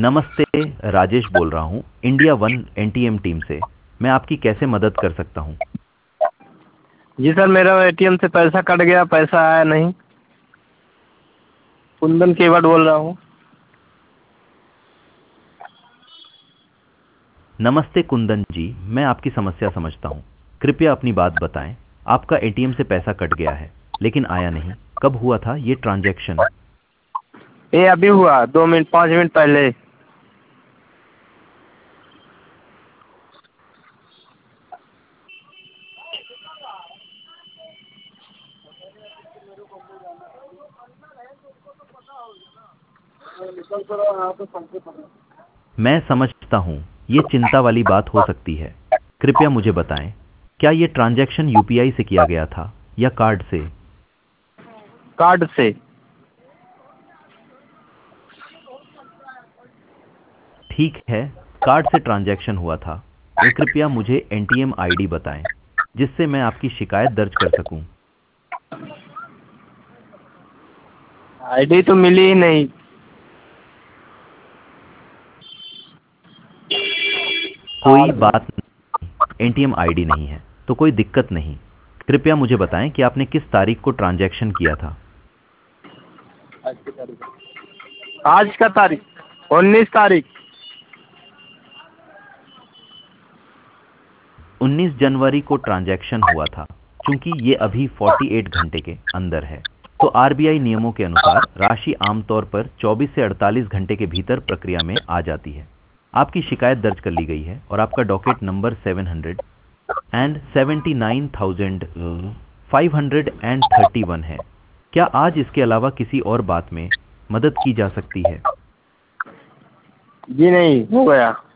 नमस्ते, राजेश बोल रहा हूँ इंडिया वन एनटीएम टीम से। मैं आपकी कैसे मदद कर सकता हूँ? जी सर, मेरा एटीएम से पैसा कट गया, पैसा आया नहीं। कुंदन केवट बोल रहा हूँ। नमस्ते कुंदन जी, मैं आपकी समस्या समझता हूँ। कृपया अपनी बात बताएं। आपका एटीएम से पैसा कट गया है लेकिन आया नहीं। कब हुआ था ये ट्रांजैक्शन? ये अभी हुआ, 2 मिनट 5 मिनट पहले। मैं समझता हूँ, ये चिंता वाली बात हो सकती है। कृपया मुझे बताएं, क्या ये ट्रांजैक्शन यूपीआई से किया गया था या कार्ड से? कार्ड से। ठीक है, कार्ड से ट्रांजैक्शन हुआ था। कृपया मुझे एनटीएम आईडी बताएं जिससे मैं आपकी शिकायत दर्ज कर सकूं। आईडी तो मिली ही नहीं। कोई बात नहीं, एनटीएम आईडी नहीं है तो कोई दिक्कत नहीं। कृपया मुझे बताएं कि आपने किस तारीख को ट्रांजैक्शन किया था? आज का तारीख 19 तारीख। 19 जनवरी को ट्रांजैक्शन हुआ था। चूंकि ये अभी 48 घंटे के अंदर है, तो आरबीआई नियमों के अनुसार राशि आमतौर पर 24 से 48 घंटे के भीतर प्रक्रिया में आ जाती है। आपकी शिकायत दर्ज कर ली गई है और आपका डॉकेट नंबर 779,531 है। क्या आज इसके अलावा किसी और बात में मदद की जा सकती है? जी नहीं, हो गया।